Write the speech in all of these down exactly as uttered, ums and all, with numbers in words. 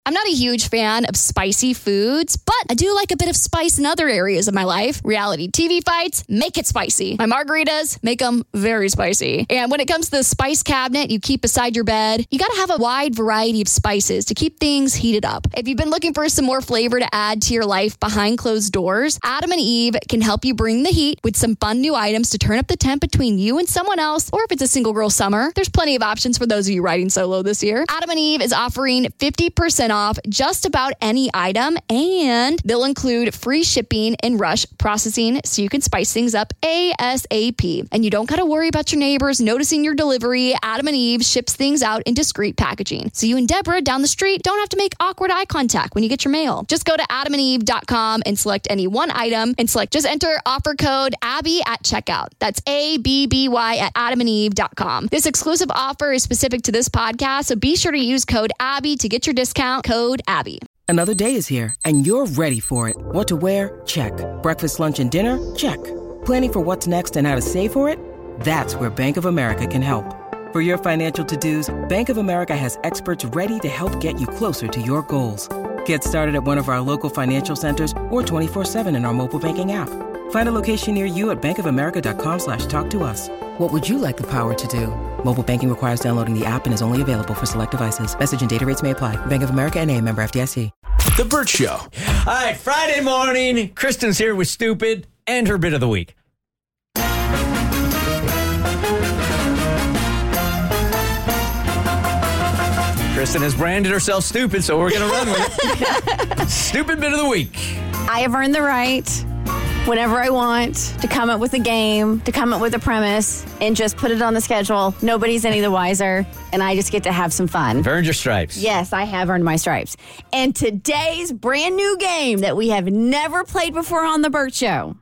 I'm not a huge fan of spicy foods, but I do like a bit of spice in other areas of my life. Reality T V fights, make it spicy. My margaritas, make them very spicy. And when it comes to the spice cabinet you keep beside your bed, you got to have a wide variety of spices to keep things heated up. If you've been looking for some more flavor to add to your life behind closed doors, Adam and Eve can help you bring the heat with some fun new items to turn up the temp between you and someone else, or if it's a single girl summer, there's plenty of options for those of you riding solo this year. Adam and Eve is offering fifty percent off just about any item, and they'll include free shipping and rush processing so you can spice things up ASAP. And you don't got to worry about your neighbors noticing your delivery. Adam and Eve ships things out in discreet packaging, so you and Deborah down the street don't have to make awkward eye contact when you get your mail. Just go to adam and eve dot com and select any one item and select, just enter offer code Abby at checkout. That's A B B Y at adam and eve dot com. This exclusive offer is specific to this podcast, so be sure to use code Abby to get your discount. Code Abby. Another day is here, and you're ready for it. What to wear? Check. Breakfast, lunch, and dinner? Check. Planning for what's next and how to save for it? That's where Bank of America can help. For your financial to-dos, Bank of America has experts ready to help get you closer to your goals. Get started at one of our local financial centers or twenty-four seven in our mobile banking app. Find a location near you at bankofamerica.com slash talk to us. What would you like the power to do? Mobile banking requires downloading the app and is only available for select devices. Message and data rates may apply. Bank of America N A, member F D I C. The Burt Show. All right, Friday morning. Kristen's here with Stupid and her bit of the week. Kristen has branded herself stupid, so we're going to run with it. Stupid bit of the week. I have earned the right, whenever I want, to come up with a game, to come up with a premise, and just put it on the schedule. Nobody's any the wiser, and I just get to have some fun. You've earned your stripes. Yes, I have earned my stripes. And today's brand new game that we have never played before on The Burt Show.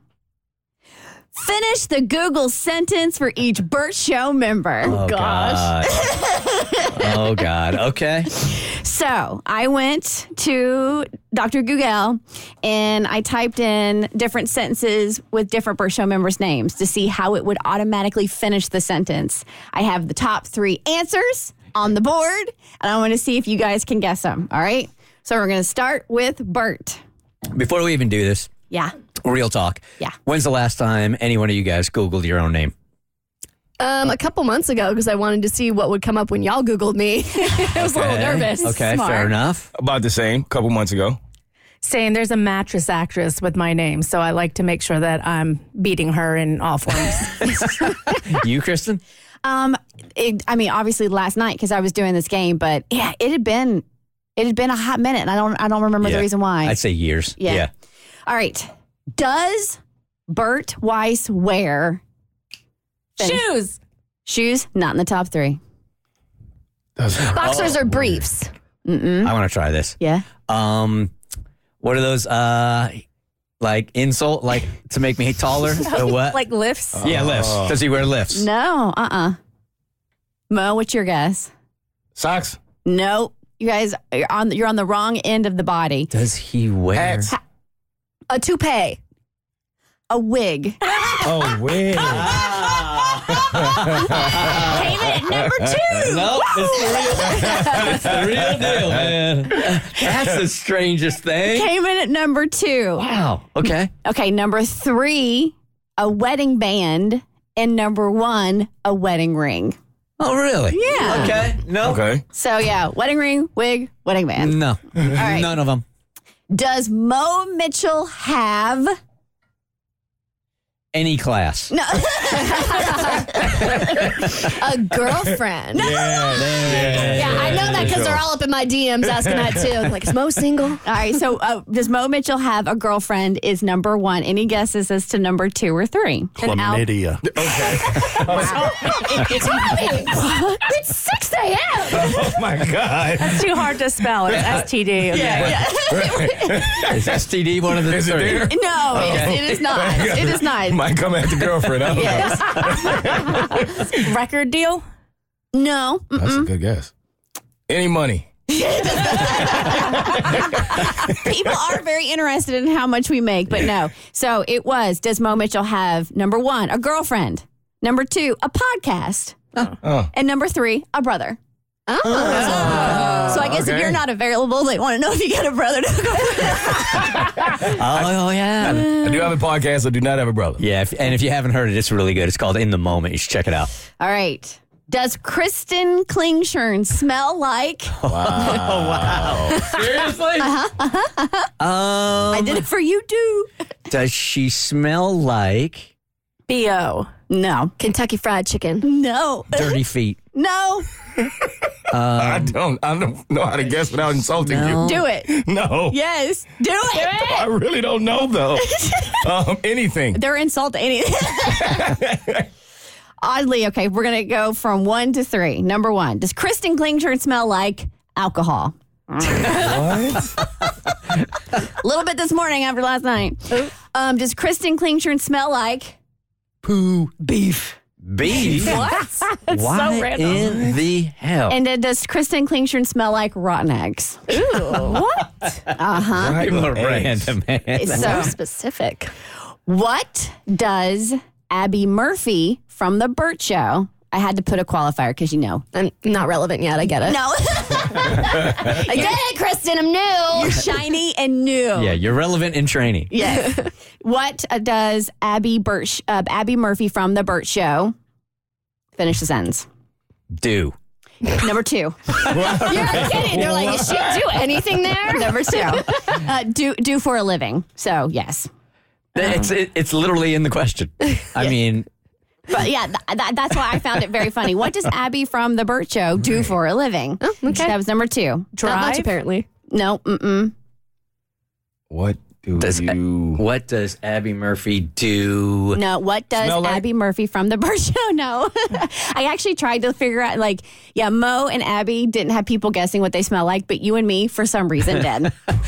Finish the Google sentence for each Burt Show member. Oh, gosh. God. Oh, God. Okay. So I went to Doctor Google and I typed in different sentences with different Burt Show members' names to see how it would automatically finish the sentence. I have the top three answers on the board, and I want to see if you guys can guess them. All right? So we're going to start with Burt. Before we even do this, Yeah. real talk. Yeah. When's the last time any one of you guys Googled your own name? Um, a couple months ago, because I wanted to see what would come up when y'all Googled me. I was Okay. a little nervous. Okay, Smart. fair enough. About the same, a couple months ago. Saying there's a mattress actress with my name, so I like to make sure that I'm beating her in all forms. You, Kristen? Um, it, I mean, obviously last night because I was doing this game, but yeah, it had been it had been a hot minute, and I don't I don't remember Yeah. the reason why. I'd say years. Yeah. Yeah. All right. Does Burt Weiss wear Shoes. shoes? Not in the top three. Boxers Oh, or briefs? Mm-mm. I want to try this. Yeah. Um, what are those? Uh, like insult, like to make me taller? Or what? Like lifts. yeah, lifts. Does he wear lifts? No. Uh-uh. Mo, what's your guess? Socks. Nope. You guys are on you're on the wrong end of the body. Does he wear? Hats. A toupee. A wig. Oh, wait. Came in at number two. Nope, it's the real, it's the real deal, man. That's the strangest thing. Came in at number two. Wow. Okay. Okay, number three, a wedding band, and number one, a wedding ring. Oh, really? Yeah. Okay. No. Okay. So yeah, wedding ring, wig, wedding band. No. right. None of them. Does Mo Mitchell have Any class. no? A girlfriend. Yeah. Yeah, I know that because they're all up in my D Ms asking that too. I'm like, is Mo single? All right. So uh, does Mo Mitchell have a girlfriend? Is number one. Any guesses as to number two or three? Chlamydia. It's early. It's six a.m. Oh, my God. It's too hard to spell. It's S T D. Okay. Is S T D one of the Is it three? there? No, it, it is not. It is not. Might come at the girlfriend. I don't Yes. Record deal? No. know. That's a good guess. Any money. People are very interested in how much we make, but no. So it was, does Mo Mitchell have, number one, a girlfriend? Number two, a podcast? Oh. And number three, a brother. Oh. So I guess okay. if you're not available, they want to know if you got a brother to hook up with. Oh, yeah. I do have a podcast. I do not have a brother. Yeah, if, and if you haven't heard it, it's really good. It's called In the Moment. You should check it out. All right. Does Kristen Klingshirn smell like? Seriously? Uh-huh, uh-huh, uh-huh. Um, I did it for you, too. Does she smell like B O. No. Kentucky Fried Chicken. No. dirty feet? No. I don't. I don't know how to guess without insulting No. Do it. you. No. Yes. Do it. I really don't know though. um, anything. They're insult to anything. Oddly, okay, we're going to go from one to three. Number one, does Kristen Klingshirn smell like alcohol? What? A little bit this morning after last night. Um, does Kristen Klingshirn smell like Poo. beef? Beef? What? Why so random. in the hell? And then does Kristen Klingshirn smell like rotten eggs? What? Uh-huh. People are Eggs. random, man. So Specific. what does Abby Murphy from The Burt Show, I had to put a qualifier because you know. I'm not relevant yet. I get it. No. I get it, Kristen. I'm new. You're shiny and new. Yeah, you're relevant in training. Yes. What uh, does Abby Burt, uh, Abby Murphy from The Burt Show, finish the sentence? Do. Number two. You're kidding. They're like, is she do anything there? Number two. Uh, do do for a living. So yes. It's it, it's literally in the question. I mean, But yeah, th- th- that's why I found it very funny. What does Abby from The Burt Show do for a living? Oh, okay. That was number two. Not Drive? much, apparently. No, mm-mm. What do does you? what does Abby Murphy do? No, what does Smell like? Abby Murphy from The Burt Show know? I actually tried to figure out, like, yeah, Mo and Abby didn't have people guessing what they smell like, but you and me, for some reason, did.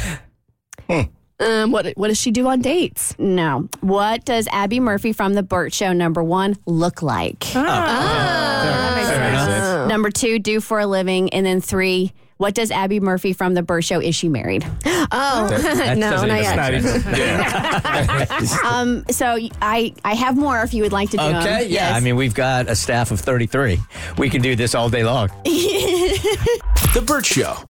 Um, what what does she do on dates? No. What does Abby Murphy from The Burt Show, number one, look like? That makes sense. Number two, do for a living. And then three, what does Abby Murphy from The Burt Show, is she married? Oh, That no, doesn't not even- yet. Not even. Yeah. Um, so I, I have more if you would like to do them. Okay, yeah. Yes. I mean, we've got a staff of thirty-three. We can do this all day long. The Burt Show.